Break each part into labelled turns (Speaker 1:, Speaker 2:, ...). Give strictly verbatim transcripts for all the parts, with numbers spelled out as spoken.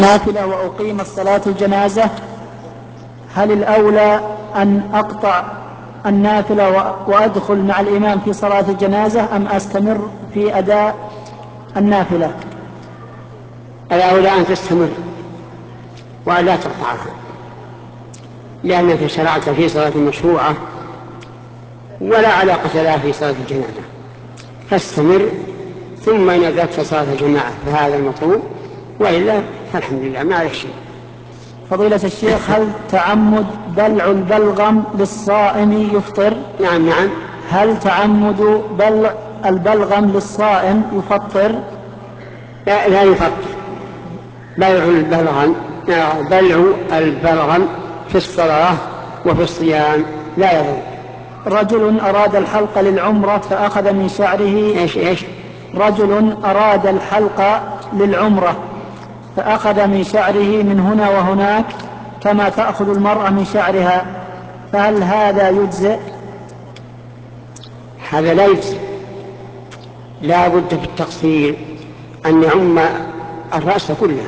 Speaker 1: نافلة وأقيم الصلاة الجنازة، هل الأولى أن أقطع النافلة وأدخل مع الإمام في صلاة الجنازة أم أستمر في أداء النافلة؟
Speaker 2: الأولى أن تستمر ولا تقطعها، لأنك شرعت في صلاة مشروعة ولا علاقة لها في صلاة الجنازة، فاستمر، ثم إن أدركت صلاة الجماعة فهذا المطلوب، وإلا فالحمد لله ما عليك شيء.
Speaker 1: فضيلة الشيخ، هل تعمد بلع البلغم للصائم يفطر؟
Speaker 2: نعم نعم.
Speaker 1: هل تعمد بلع البلغم للصائم يفطر؟
Speaker 2: لا, لا يفطر. بلع البلغم بلع البلغم في الصلاة وفي الصيام لا يضر.
Speaker 1: رجل أراد الحلق للعمرة فأخذ من شعره
Speaker 2: إيش إيش
Speaker 1: رجل أراد الحلق للعمرة فأخذ من شعره من هنا وهناك كما تأخذ المرأة من شعرها، فهل هذا يجزئ؟
Speaker 2: هذا لا يجزئ، لا بد في التقصير أن يعم الرأس كله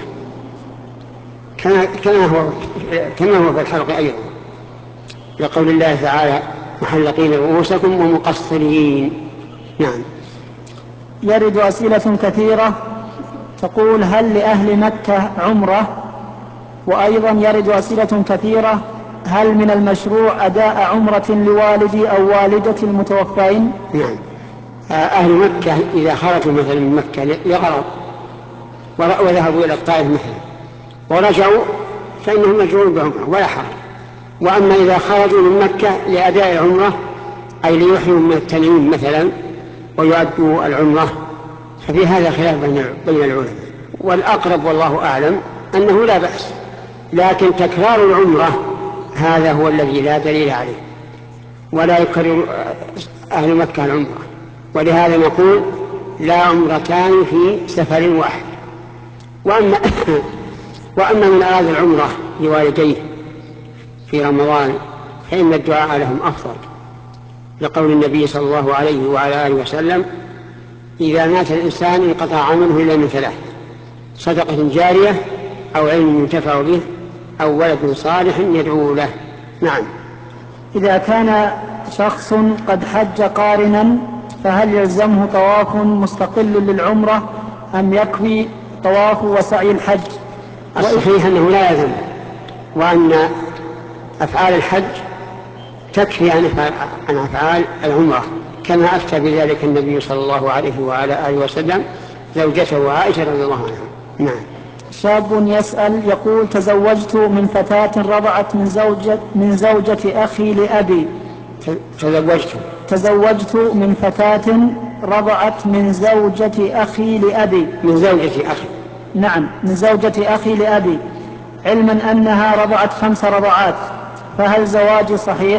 Speaker 2: كما كما هو كما هو في الحلق أيضا، لقول الله تعالى: محلقين رؤوسكم ومقصرين. نعم.
Speaker 1: يرد أسئلة كثيرة تقول: هل لأهل مكة عمرة؟ وأيضا يرد أسئلة كثيرة: هل من المشروع أداء عمرة لوالدي أو والدتي المتوفين؟
Speaker 2: نعم. أهل مكة إذا خرجوا مثلا من مكة لغرض وذهبوا إلى الطائف مثلا ورجعوا فإنهم مجرون بعمرة ولا حرج. وأما إذا خرجوا من مكة لأداء عمرة أي ليحيوا من التنعيم مثلا ويؤدوا العمرة، ففي هذا خلاف بين العلماء، والأقرب والله أعلم أنه لا بأس، لكن تكرار العمرة هذا هو الذي لا دليل عليه، ولا يكرر أهل مكة العمرة، ولهذا نقول: لا عمرتان في سفر واحد. وأما, وأما من أراد العمرة لوالديه في رمضان فإن الدعاء لهم أفضل، لقول النبي صلى الله عليه وعلى آله وسلم: إذا مات الإنسان انقطع عمله إلا من ثلاث: صدقة جارية أو علم ينتفع به أو ولد صالح يدعو له. نعم.
Speaker 1: إذا كان شخص قد حج قارنا فهل يلزمه طواف مستقل للعمرة أم يكفي طواف وسعي الحج؟
Speaker 2: الصحيح أنه لا يلزم، وأن أفعال الحج تكفي عن أفعال العمرة، كما أفتى بذلك النبي صلى الله عليه وعلى آله وسلم زوجته عائشة رضي الله عنها. نعم.
Speaker 1: شاب يسأل يقول: تزوجت من فتاة رضعت من زوجة, من زوجة أخي لأبي.
Speaker 2: تزوجت
Speaker 1: تزوجت من فتاة رضعت من زوجة أخي لأبي.
Speaker 2: من زوجة أخي.
Speaker 1: نعم، من زوجة أخي لأبي، علما أنها رضعت خمس رضعات، فهل زواجي صحيح؟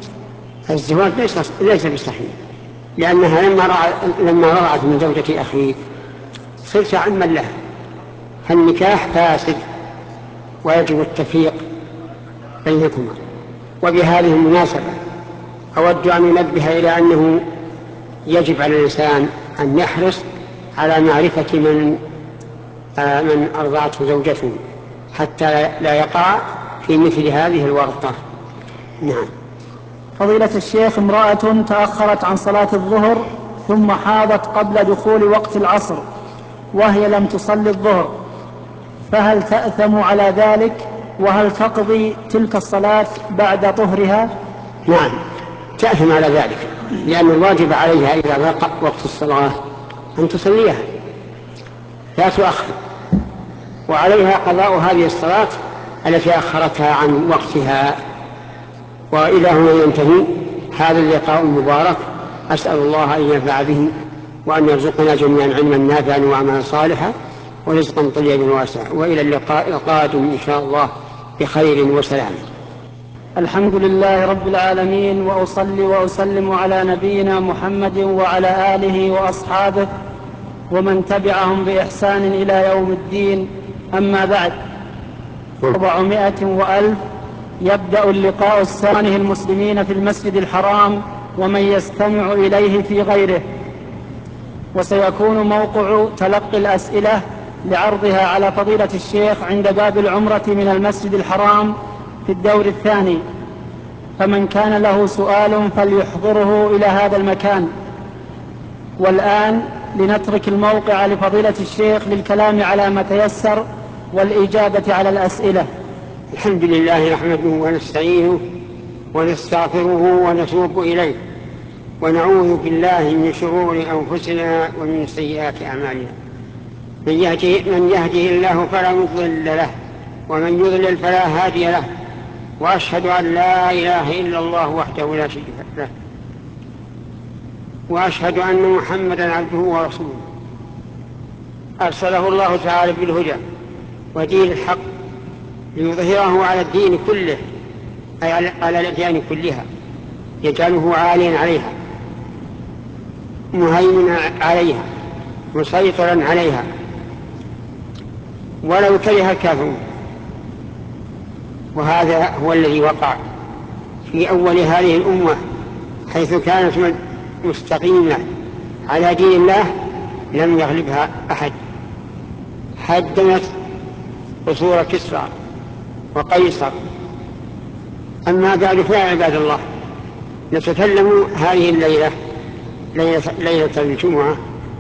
Speaker 2: الزواج ليس, ليس بصحيح، لأنها لما, لما رضعت من زوجة أخي صرت عما له، فالنكاح فاسد ويجب التفريق بينكما. وبهذه المناسبة أود أن أنبه إلى أنه يجب على الإنسان أن يحرص على معرفة من آه من أرضعته زوجته حتى لا يقع في مثل هذه الورطة. نعم.
Speaker 1: فضيلة الشيخ، امرأة تأخرت عن صلاة الظهر ثم حاضت قبل دخول وقت العصر وهي لم تصلي الظهر، فهل تأثم على ذلك؟ وهل تقضي تلك الصلاة بعد طهرها؟
Speaker 2: نعم، تأثم على ذلك، لأن الواجب عليها إذا وقع وقت الصلاة أن تصليها لا تؤخر، وعليها قضاء هذه الصلاة التي أخرتها عن وقتها. وإلى هنا ينتهي هذا اللقاء المبارك، أسأل الله أن ينفع به وأن يرزقنا جميعا علما نافعا وعملا صالحا ورزقا طيبا واسعا، وإلى اللقاء القادم إن شاء الله بخير وسلام.
Speaker 1: الحمد لله رب العالمين، وأصلي وأسلم على نبينا محمد وعلى آله وأصحابه ومن تبعهم بإحسان إلى يوم الدين. أما بعد، أربعمائة وألف يبدأ اللقاء الثاني المسلمين في المسجد الحرام ومن يستمع إليه في غيره، وسيكون موقع تلقي الأسئلة لعرضها على فضيلة الشيخ عند باب العمرة من المسجد الحرام في الدور الثاني، فمن كان له سؤال فليحضره إلى هذا المكان. والآن لنترك الموقع لفضيلة الشيخ للكلام على ما تيسر والإجابة على الأسئلة.
Speaker 2: الحمد لله نحمده ونستعينه ونستغفره ونتوب إليه، ونعوذ بالله من شرور أنفسنا ومن سيئات أعمالنا. من يهده, من يهده الله فلا مضل له، ومن يضلل فلا هادي له، وأشهد أن لا إله إلا الله وحده لا شريك له، وأشهد أن محمدا عبده ورسوله أرسله الله تعالى بالهدى ودين الحق ليظهره على الدين كله، أي على الأديان كلها، يجعله عاليا عليها، مهيمنا عليها، مسيطرا عليها، ولو كره الكافرون. وهذا هو الذي وقع في أول هذه الأمة، حيث كانت مستقيمة على دين الله لم يغلبها أحد. هدمت قصور كسرى وقيصر. أما بعد فيا عباد الله، نتكلم هذه الليلة ليلة, ليلة الجمعة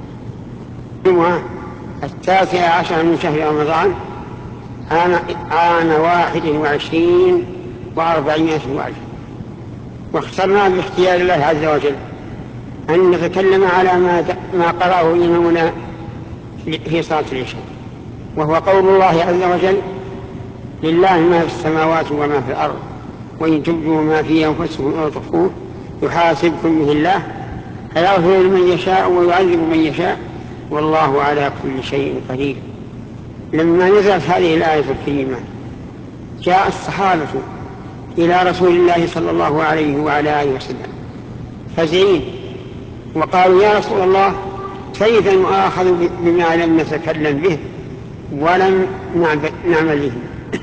Speaker 2: الجمعة التاسعة عشر من شهر رمضان عام, عام واحد وعشرين وأربعمائة وألف. واخترنا باختيار الله عز وجل أن نتكلم على ما, ما قرأه إمامنا في صلاة العشاء، وهو قول الله عز وجل: لله ما في السماوات وما في الأرض وإن تبدوا ما في أنفسكم أو تخفوه يحاسبكم به الله فيغفر لمن يشاء ويعذب من يشاء والله على كل شيء قدير. لما نزلت هذه الآية الكريمة جاء الصحابة إلى رسول الله صلى الله عليه وعلى آله وسلم فزعين وقالوا: يا رسول الله، كيف نؤاخذ بما لم نتكلم به ولم نعمل به؟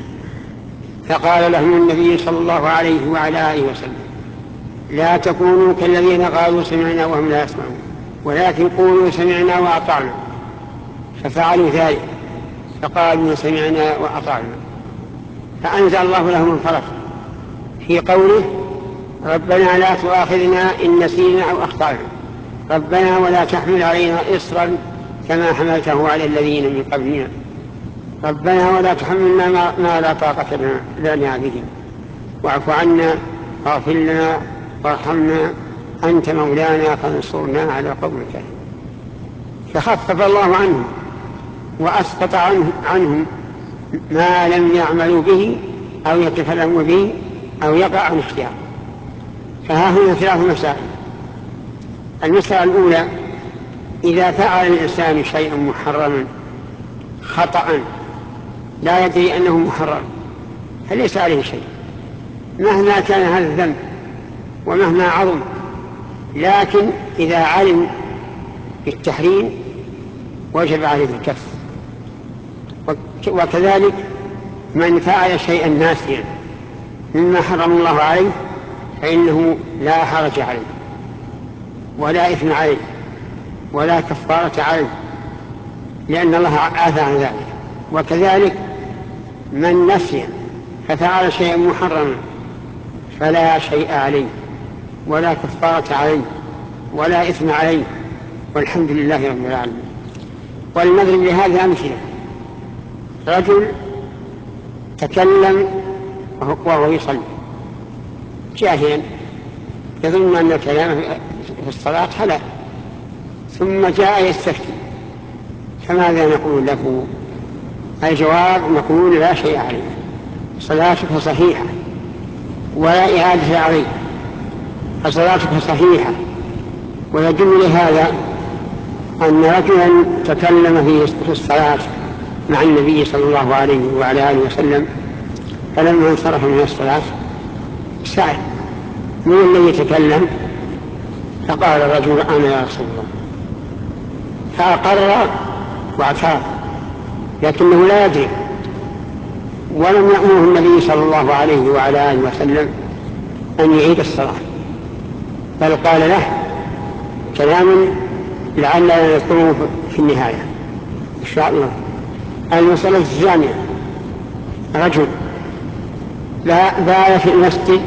Speaker 2: فقال لهم النبي صلى الله عليه وعلى آله وسلم: لا تكونوا كالذين قالوا سمعنا وهم لا يسمعون، ولكن قولوا سمعنا وأطعنا. ففعلوا ذلك، فقالوا سمعنا وأطعنا. فأنزل الله لهم الفرج في قوله: ربنا لا تؤاخذنا إن نسينا أو أخطأنا، ربنا ولا تحمل علينا إصرا كما حملته على الذين من قبلنا، ربنا ولا تحملنا ما لا طاقة لنا به، واعف عنا واغفر لنا وارحمنا أنت مولانا فانصرنا على قوم الكافرين. فخفف الله عنهم وأسقط عنهم ما لم يعملوا به أو يتكلموا به أو يقع عن اختيار. فها هنا ثلاث مسائل. المسألة الأولى: إذا فعل الإنسان شيئا محرما خطأ لا يدري أنه محرم فليس عليه شيء مهما كان هذا الذنب ومهما عظم، لكن إذا علم بالتحريم وجب عليه الكف. وكذلك من فعل شيئا ناسيا مما حرم الله عليه فإنه لا حرج عليه ولا إثم عليه ولا كفارة عليه، لأن الله عفى عن ذلك. وكذلك من نسي ففعل شيئا محرما فلا شيء عليه ولا كفارة عليه ولا إثم عليه، والحمد لله رب العالمين. ولنضرب لهذا أمثلة: رجل تكلم وهو يصلي جاهلا يظن أن الكلام في الصلاة حلال، ثم جاء يستفتي، فماذا نقول له؟ الجواب: نقول لا شيء عليه، صلاتك صحيحة ولا إعادة عليه، فصلاتك صحيحة. ويدل لهذا أن رجلا تكلم في الصلاة مع النبي صلى الله عليه وعلى آله وسلم، فلما انصرف من الصلاة سأل: من الذي يتكلم؟ فقال الرجل: أنا يا رسول الله. فأقر واعترف، لكنه لا يدري، ولم يأمره النبي صلى الله عليه وعلى آله وسلم أن يعيد الصلاة، بل قال له كلاما لعلنا نذكره في النهاية إن شاء الله. المسألة الثانية: رجل لا بال في المسجد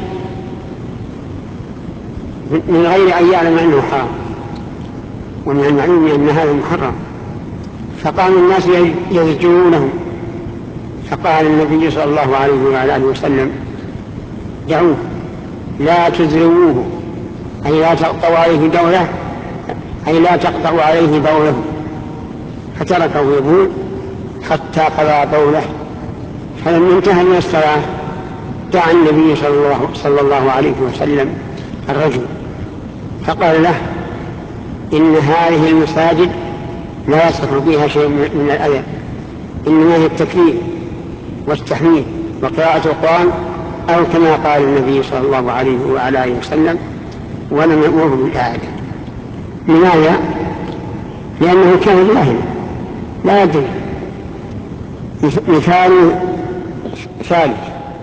Speaker 2: من غير أن يعلم أنه حرام، ومن المعلوم أن هذا محرم، فقام الناس يزجرونه، فقال النبي صلى الله عليه وعلى آله وسلم: دعوه لا تزرموه، أي لا تقطعوا عليه دوله، أي لا تقطعوا عليه بوله. فتركه يبول حتى قضى بوله. فلما انتهى من الصلاة دعا النبي صلى الله, صلى الله عليه وسلم الرجل فقال له: إن هذه المساجد لا يصح فيها شيء من الأذى، إنما هي التكبير والتحميد وقراءة القرآن، أو كما قال النبي صلى الله عليه وعلى آله وسلم، ولم يأمره بالإعادة. لماذا؟ لأنه كان جاهلا لا يدري. مثال ثالث: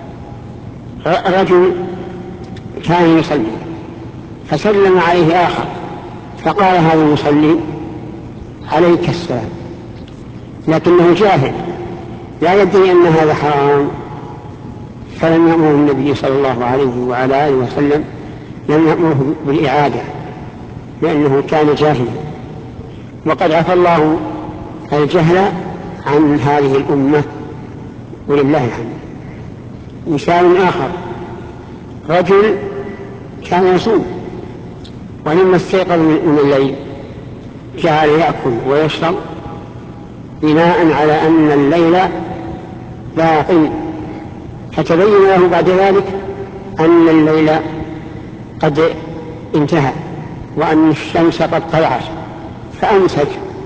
Speaker 2: رجل كان يصلي فسلم عليه آخر، فقال هذا المصلي: عليك السلام، لكنه جاهل لا يدري أن هذا حرام، فلم يأمره النبي صلى الله عليه وعلى آله وسلم، لم يأمره بالإعادة لأنه كان جاهلا. وقد عفى الله الجهل عن هذه الأمة ولله الحمد. مثال آخر: رجل كان يصوم ولما استيقظ من الليل جعل يأكل ويشرب بناء على أن الليل باق، فتبين له بعد ذلك أن الليل قد انتهى وأن الشمس قد طلعت، فأمسك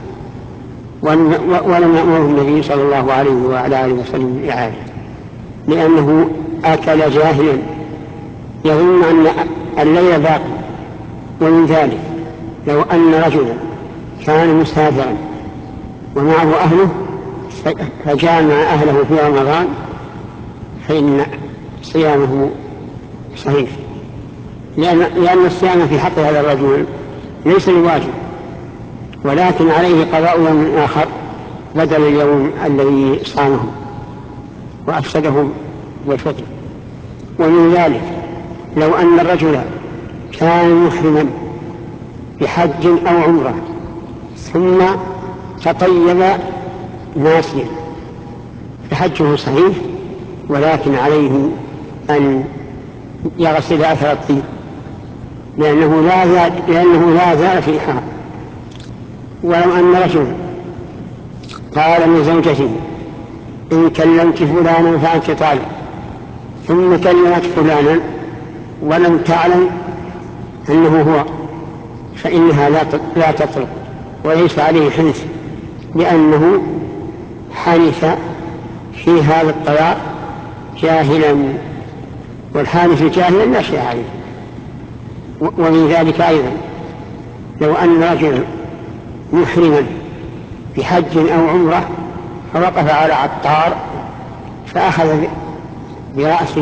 Speaker 2: ولم يأمره النبي صلى الله عليه وعلى آله وسلم بالإعادة، لأنه أكل جاهلا يظن أن الليل باقي. ومن ذلك لو أن رجلا كان مسافرا ومعه أهله فجامع أهله في رمضان فإن صيامه صحيح، لأن, لأن الصيام في حق هذا الرجل ليس بواجب، ولكن عليه قضاء يوم آخر بدل اليوم الذي صامه وأفسده بالفطر. ومن ذلك لو أن الرجل كان محرما بحج أو عمرة ثم تطيب ناسيا فحجه صحيح، ولكن عليه أن يغسل أثر الطيب لأنه لا زال, لأنه لا زال في إحرام. ولو أن رجل قال من زوجته: إن كلمت فلانا فأنت طالق، ثم كلمت فلانا ولم تعلم أنه هو، فإنها لا تطلق وليس عليه حنث، لأنه حنث في هذا الطلاق جاهلا، والحانث جاهلا لا شيء عليه. ومن ذلك أيضا لو أن رجلا محرما بحج أو عمرة فوقف على عطار فأخذ برأس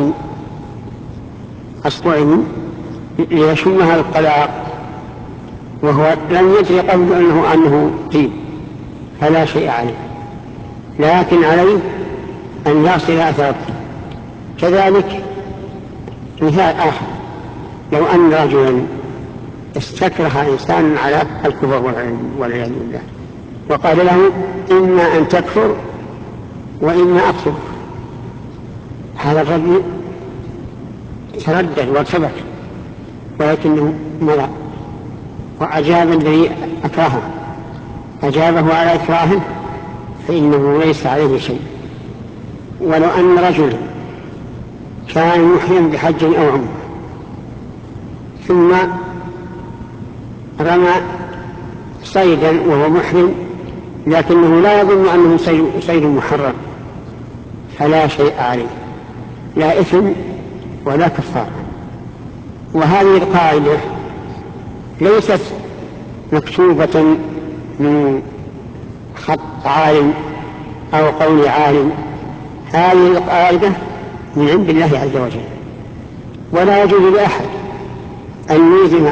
Speaker 2: أصبعه ليشم هذا الطلاق وهو لم يدري قبل أنه أنه طيب، فلا شيء عليه، لكن عليه أن يغسل أثر الطيب. كذلك مثال آخر: لو أن رجلا استكره إنسان على الكفر والعياذ بالله وقال له: إما أن تكفر وإما أكفر، هذا الرجل تردد وارتبك، ولكنه مضى وأجاب الذي أكرهه، أجابه على إكراهه فإنه ليس عليه شيء. ولو أن رجلا كان محرم بحج أو عمرة ثم رمى صيدا وهو محرم لكنه لا يظن أنه صيد محرم فلا شيء عليه، لا إثم ولا كفارة. وهذه القاعدة ليست مكتوبة من خط عالم أو قول عالم، هذه القاعدة من عند الله عز وجل، ولا يجوز لأحد أن يلزم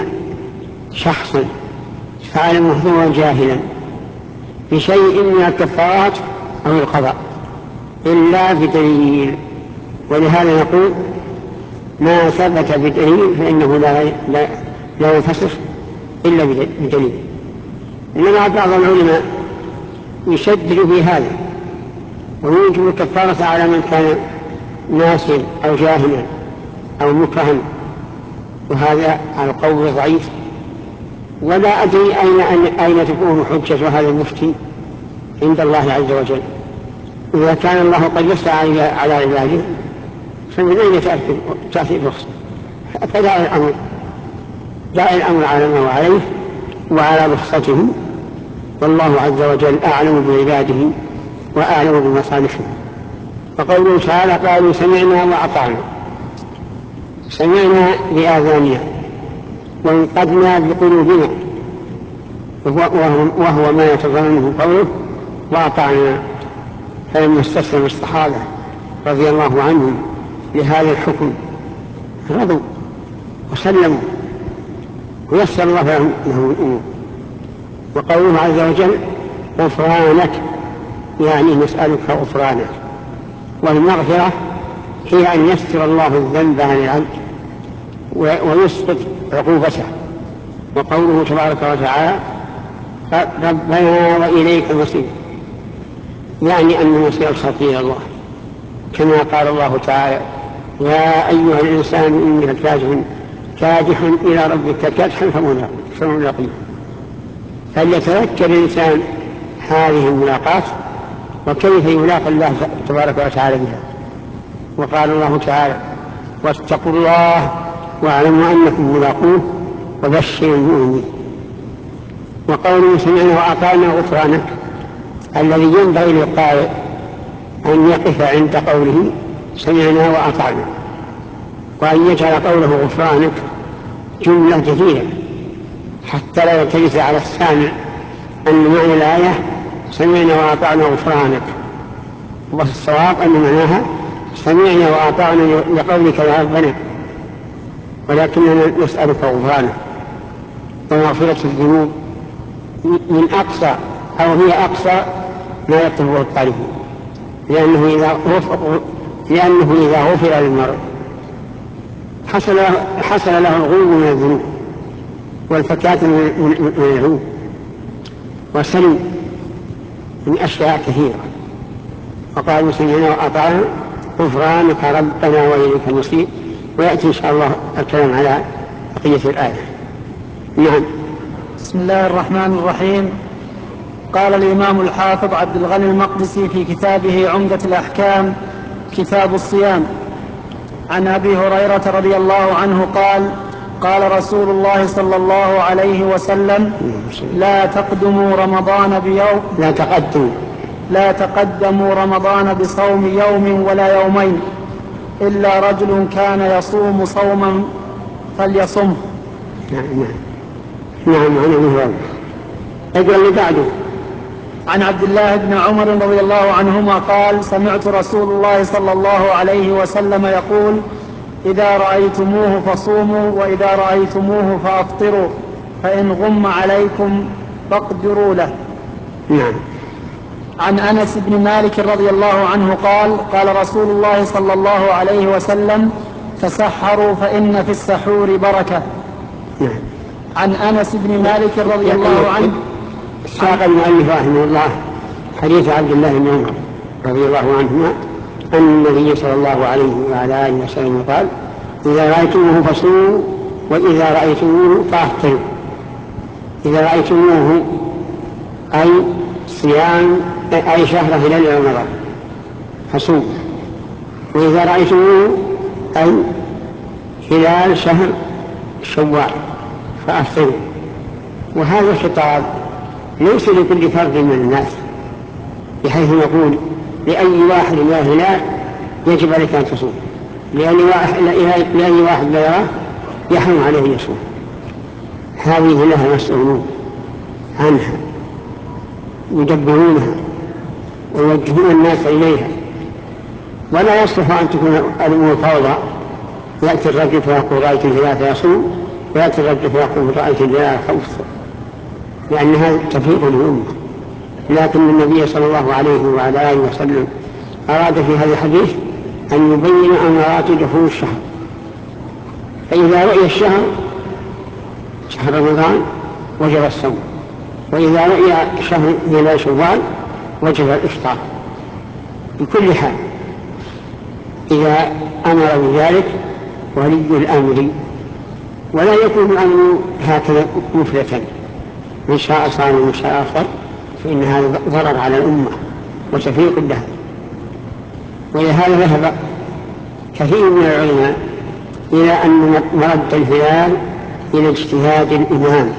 Speaker 2: شخصا فعل محظورا جاهلا بشيء من الكفارات أو القضاء إلا بدليل. ولهذا نقول ما ثبت بدليل فإنه لا, لا, لا ينفسخ إلا بدليل. إنما بعض العلماء يشدد في هذا ويوجب الكفارة على من كان ناسيا أو جاهلا أو مكرها، وهذا القول ضعيف. ولا أدري أين, أين تكون حجة هذا المفتي عند الله عز وجل. إذا كان الله قد يسعى على عباده فمن أين تأتي الرخصة؟ فدع الأمر دع الأمر على ما هو عليه وعلى رخصته، والله عز وجل أعلم بعباده وأعلم بمصالحهم. وقوله تعالى قالوا سمعنا وأطعنا، سمعنا بآذاننا وانقدنا بقلوبنا، وهو ما يتضمنه قوله وأطعنا. فلما استسلم الصحابة رضي الله عنهم لهذا الحكم رضوا وسلموا ويسر الله لهم الأمور. وقوله عز وجل غفرانك يعني نسألك غفرانك، والمغفرة هي أن يستر الله الذنب عن العبد ويسقط عقوبته. وقوله تبارك وتعالى ربنا وإليك المصير، يعني أن المصير الخطير إلى الله، كما قال الله تعالى يا أيها الإنسان إنك كادح كادح إلى ربك كدحا فملاقيه. فليتذكر الإنسان هذه الملاقات وكيف يلاقي الله تبارك وتعالى بها. وقال الله تعالى واتقوا الله واعلموا أنكم ملاقوه وبشر المؤمنين. وقوله سمعنا وأطعنا غفرانك، الذي ينبغي للقارئ أن يقف عند قوله سمعنا وأطعنا، وأن يجعل قوله غفرانك جملة جديدة حتى لا يلتبس على السامع أن معنى الآية سمعنا وأطعنا غفرانك، والصواب أن معناها سمعنا وأطعنا لقولك يا ربنا، ولكننا نسألك غفرانك ومغفرة الذنوب من أقصى أو هي أقصى ما يطلبه الطالب، لأنه إذا غفر, لأنه إذا غفر للمرء حصل, حصل له الغلو من الذنوب والفكاة من العيوب وسلم من أشياء كثيرة. وقالوا سمعنا وأطعنا غفرانك ربنا وإليك المصير. ويأتي إن شاء الله الكلام على بقية الآية. نعم.
Speaker 1: بسم الله الرحمن الرحيم. قال الإمام الحافظ عبد الغني المقدسي في كتابه عمدة الأحكام كتاب الصيام عن أبي هريرة رضي الله عنه قال قال رسول الله صلى الله عليه وسلم لا تقدموا رمضان بيوم
Speaker 2: لا تقدموا
Speaker 1: لا تقدموا رمضان بصوم يوم ولا يومين إلا رجل كان يصوم صوما فليصمه.
Speaker 2: نعم نعم نعم عن أبي هريرة. اقرأ اللي بعده.
Speaker 1: عن عبد الله بن عمر رضي الله عنهما قال سمعت رسول الله صلى الله عليه وسلم يقول إذا رأيتموه فصوموا وإذا رأيتموه فأفطروا فإن غم عليكم فاقدروا له.
Speaker 2: نعم.
Speaker 1: عن أنس بن مالك رضي الله عنه قال قال رسول الله صلى الله عليه وسلم تسحروا فإن في السحور بركة.
Speaker 2: نعم.
Speaker 1: عن أنس بن مالك رضي الله عنه
Speaker 2: ساق المؤلف رحمه الله حديث عبد الله بن عمر رضي الله عنهما أن النبي صلى الله عليه وعلى آله وسلم قال إذا رأيتموه فصوموا وإذا رأيتموه فأفطروا. إذا رأيتموه أي صيام أي شهر هلال رمضان فصوموا، وإذا رأيتموه أي هلال شهر شوال فأفطروا. وهذا الخطاب ليس لكل فرد من الناس بحيث نقول لأي واحد لا هلال يجب عليك أن تصوم، لأي واحد, لأي واحد لا يراه يحرم عليه يصوم. هذه لها مسؤولون عنها يدبرونها ويوجهون الناس إليها، ولا يصلح أن تكون الأمور فوضى. يأتي الرجل فيقول رأيت الهلال فيصوم، ويأتي الرجل فيقول رأيت الهلال فأفطر، لأن هذا تفريق للأمة. لكن النبي صلى الله عليه وعلى آله وسلم أراد في هذا الحديث أن يبين أمارات دخول الشهر. فإذا رؤي الشهر شهر رمضان وجب الصوم، وإذا رؤي شهر هلال شوال وجب الإفطار بكل حال إذا أمر بذلك ولي الأمر، ولا يكون الأمر هكذا مفلتا، من شاء صام ومن شاء أفطر، فإن هذا ضرر على الأمة وتفريق لها. ولهذا ذهب كثير من العلماء إلى أن مرد الهلال إلى اجتهاد الإمام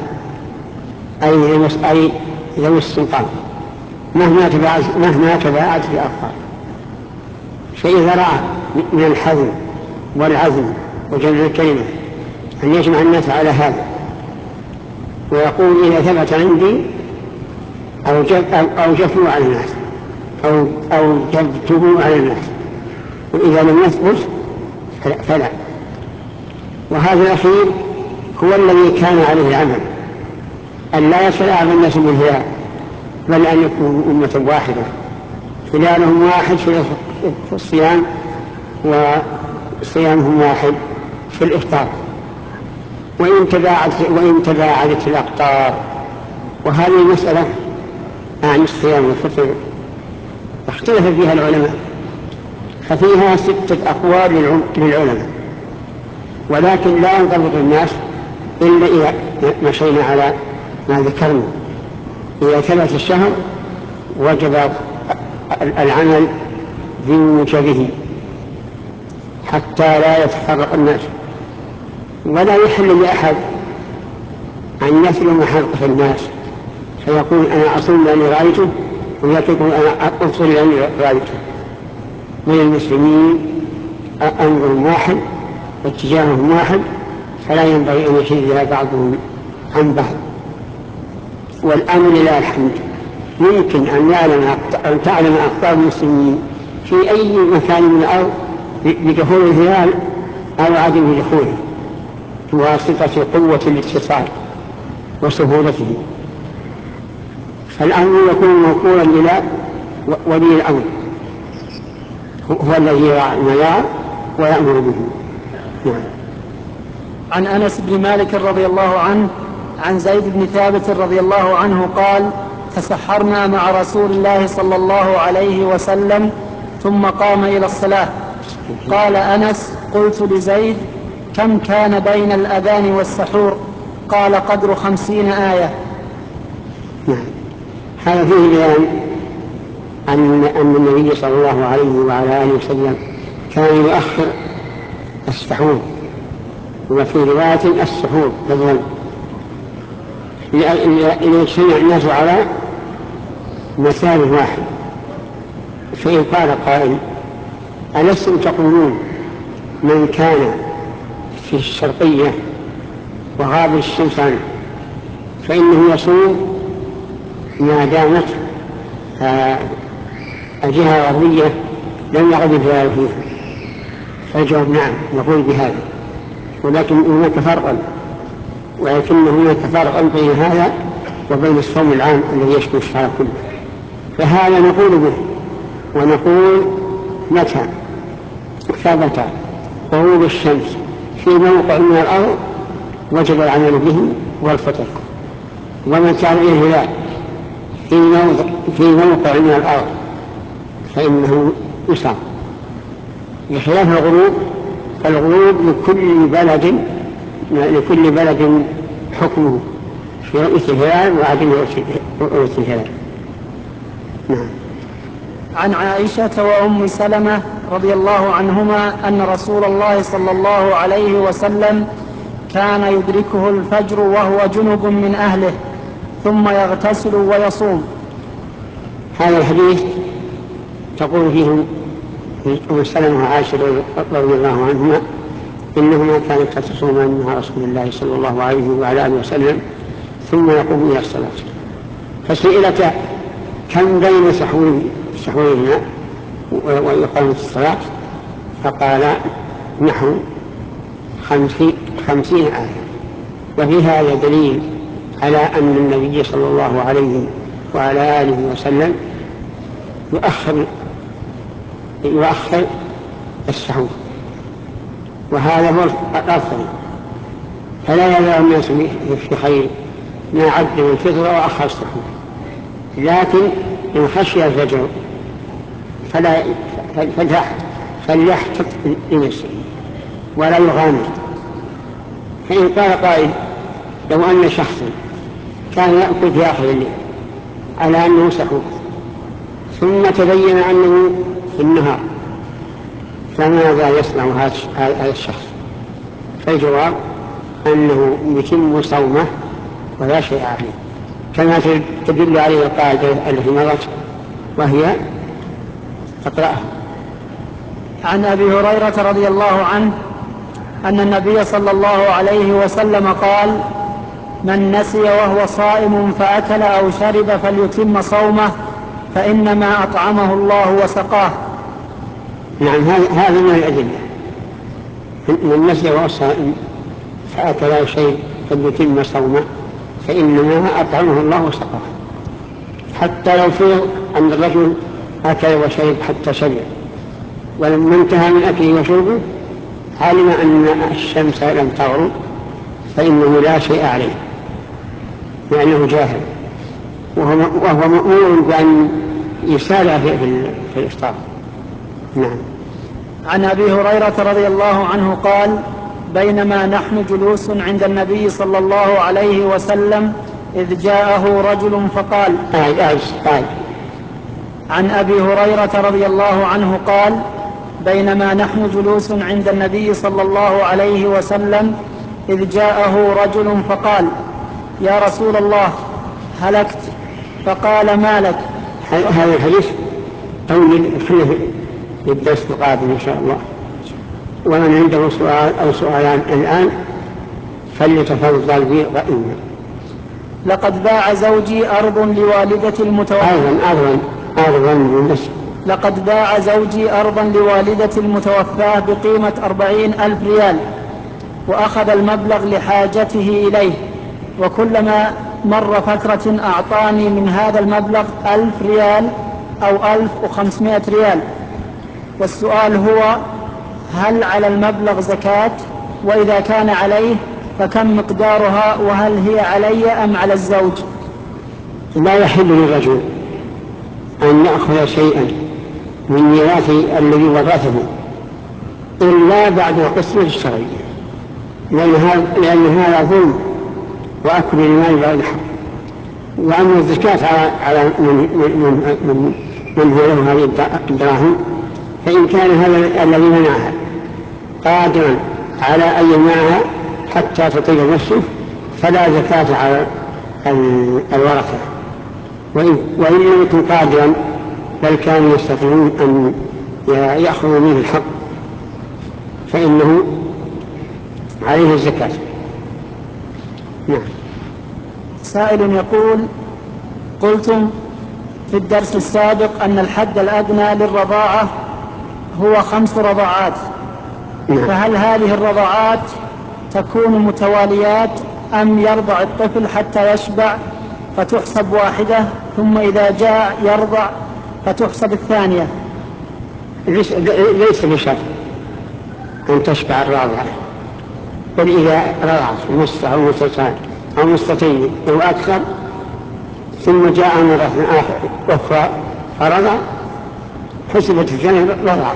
Speaker 2: أي ذوي السلطان مهما تباعدت مهما تباعدت الأخبار. فإذا رأى من الحزم والعزم وجمع الكلمة أن يجمع الناس على هذا ويقول إذا ثبت عندي أو جفوا على الناس أو, أو جبته على الناس، وإذا لم يثبت فلا. وهذا الأخير هو الذي كان عليه العمل، أن لا يتلاعب الناس بالهلال، بل أن يكونوا أمة واحدة هلالهم واحد في الصيام وصيامهم واحد في الإفطار، وإن تباعدت, وإن تباعدت الأقطار. وهذه المسألة عن الصيام والفطر اختلف فيها العلماء، ففيها ستة أقوال للعلماء، ولكن لا ينضبط الناس إلا إذا مشينا على ما ذكرنا. إذا ثبت الشهر وجب العمل بموجبه حتى لا يتفرق الناس، ولا يحل لأحد أن يسلم حلقة الناس فيقول أنا أصوم لأني رأيته، ويقول أنا أبصر لأني رأيته. وللمسلمين أمر واحد واتجاههم واحد، فلا ينبغي أن يشذ بعضهم عن بعض. والأمر لله الحمد يمكن أن يعلم أن تعلم أخبار المسلمين في أي مكان من الأرض بدخول الهلال أو عدم دخوله بواسطة قوة الاتصال وسهولته. فالأمر يكون موكولا إلى ولي الأمر، هو الذي يرى المياه ويأمر به. نعم.
Speaker 1: عن أنس بن مالك رضي الله عنه عن زيد بن ثابت رضي الله عنه قال: تسحرنا مع رسول الله صلى الله عليه وسلم ثم قام إلى الصلاة. قال أنس: قلت لزيد: كم كان بين الأذان والسحور؟ قال: قدر خمسين آية.
Speaker 2: هذا فيه بيان أن أن النبي صلى الله عليه وعلى آله وسلم كان يؤخر السحور، وفي رواية السحور بدلا ليجتمع الناس على مسار واحد. فإن قال قائل: ألستم تقولون من كان في الشرقية وغاب الشمس عنه فإنه يصوم ما دامت الجهة الغربية لم يغب الهلال فيها؟ فالجواب نعم، نقول بهذا، ولكن هناك فرقا ولكن هناك فرقا بين هذا وبين الصوم العام الذي يشمل الشهر كله. فهذا نقول به، ونقول متى ثبت غروب الشمس في موقع من الأرض وجب العمل به والفطر، ومتى رأي الهلال في موقع من الأرض فإنه يصام. بخلاف الغروب، فالغروب لكل بلد لكل بلد حكمه في رؤية الهلال وعدم رؤية الهلال. نعم.
Speaker 1: عن عائشة وأم سلمة رضي الله عنهما أن رسول الله صلى الله عليه وسلم كان يدركه الفجر وهو جنب من أهله ثم يغتسل ويصوم.
Speaker 2: هذا الحديث تقول فيه أم سلمة وعائشة رضي الله عنهما إنهما كانت تصومان مع رسول الله صلى الله عليه وعلى آله وسلم ثم يقوم إلى الصلاة. فسئلت كم بين سحورهما وإقامة الصلاة، فقال نحو خمسين آية. وفي هذا دليل على أن النبي صلى الله عليه وعلى آله وسلم يؤخر يؤخر السحور، وهذا هو الأفضل، فلا يزال الناس في خير ما عدوا الفطر وأخر السحور. لكن إن خشي الفجر فلا فليحتط لنفسه ولا يغامر. فإن قال قائل لو أن شخصا كان يأكل في آخر الليل على أنه سحور ثم تبين أنه في النهار، فماذا يصنع هذا الشخص؟ فالجواب أنه يتم صومه ولا شيء عليه، كما تدل عليه القاعدة التي مرت وهي تقرأها.
Speaker 1: عن أبي هريرة رضي الله عنه أن النبي صلى الله عليه وسلم قال: من نسي وهو صائم فأكل أو شرب فليتم صومه فإنما أطعمه الله وسقاه.
Speaker 2: نعم، هذا من الأدلة. من نسي وهو صائم فأكل أو شرب فليتم صومه فإنما أطعمه الله وسقاه. حتى لو فرض أن الرجل أكل وشرب حتى شبع، ولما انتهى من أكله وشربه علم أن الشمس لم تغرب فإنه لا شيء عليه لأنه جاهل، وهو مأمور بأن يسارع في الإفطار. نعم.
Speaker 1: عن أبي هريرة رضي الله عنه قال: بينما نحن جلوس عند النبي صلى الله عليه وسلم إذ جاءه رجل فقال.
Speaker 2: آه آه آه.
Speaker 1: عن أبي هريرة رضي الله عنه قال: بينما نحن جلوس عند النبي صلى الله عليه وسلم إذ جاءه رجل فقال: يا رسول الله هلكت. فقال: ما لك؟
Speaker 2: هذا الحديث طويل، خليه للدرس القادم إن شاء الله، ومن عنده سؤال أو سؤالان الآن فليتفضل بي رأينا.
Speaker 1: لقد باع زوجي أرض لوالدة المتوفى.
Speaker 2: أرضا أرضا أرضا بالنسبة.
Speaker 1: لقد باع زوجي أرضا لوالدة المتوفاة بقيمة أربعين ألف ريال، وأخذ المبلغ لحاجته إليه، وكلما مر فترة أعطاني من هذا المبلغ ألف ريال أو ألف وخمسمائة ريال. والسؤال هو: هل على المبلغ زكاة؟ وإذا كان عليه فكم مقدارها؟ وهل هي علي أم على الزوج؟
Speaker 2: لا يحل للرجل أن يأخذ شيئا من ميراث الذي ورثه إلا بعد القسمة الشرعية، لأن هذا ظلم وأكل المال بغير الحق. وأما الزكاة على من من من من هو له هذه الدراهم، فإن كان هذا الذي منعها قادرا على أن يمنعها حتى تطيب نفسه فلا زكاة على الورثة، وإن لم يكن قادرا بل كانوا يستطيعون أن يأخذوا منه الحق فإنه عليه الزكاة. نعم.
Speaker 1: سائل يقول: قلتم في الدرس السابق أن الحد الأدنى للرضاعة هو خمس رضاعات،
Speaker 2: نعم.
Speaker 1: فهل هذه الرضاعات تكون متواليات أم يرضع الطفل حتى يشبع فتحسب واحدة، ثم إذا جاء يرضع فتحسب الثانية؟
Speaker 2: ليس بشرط أن تشبع الراضعة، بل إذا رضعت نصف أو نصفتين أو نصفتين أو أكثر ثم جاء مرة أخرى فرضع حسبت الثانية رضعة،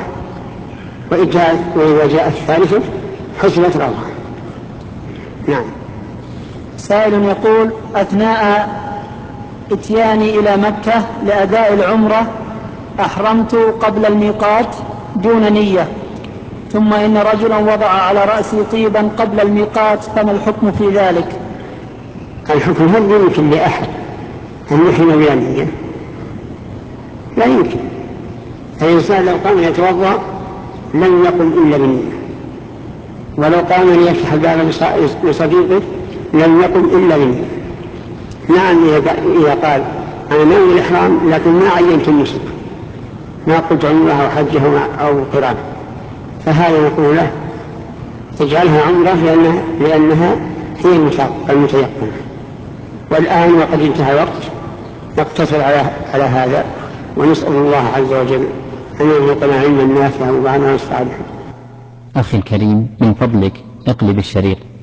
Speaker 2: وإذا جاءت الثالثة حسبت رضعة. نعم.
Speaker 1: سائل يقول: أثناء إتياني إلى مكة لأداء العمرة أحرمت قبل الميقات دون نية، ثم إن رجلا وضع على رأسي طيبا قبل الميقات، فما الحكم في ذلك؟
Speaker 2: الحكم هل يمكن لأحد أن يحرم بلا نية؟ لا يمكن. الإنسان لو قام يتوضأ لن يقم إلا بالنية، ولو قام ليفتح الباب لصديقه لن يقم إلا بالنية. نعم، إذا قال أنا ناوي الإحرام لكن ما عينت النسك، ما قلت عمره أو حجه أو قران، فهذا نقول له اجعلها عمره لأنها, لأنها هي المتيقنة. والآن وقد انتهى الوقت نقتصر على على هذا، ونسأل الله عز وجل أن يرزقنا علما نافعا وعملا صالحا.
Speaker 3: أخي الكريم، من فضلك اقلب الشريط.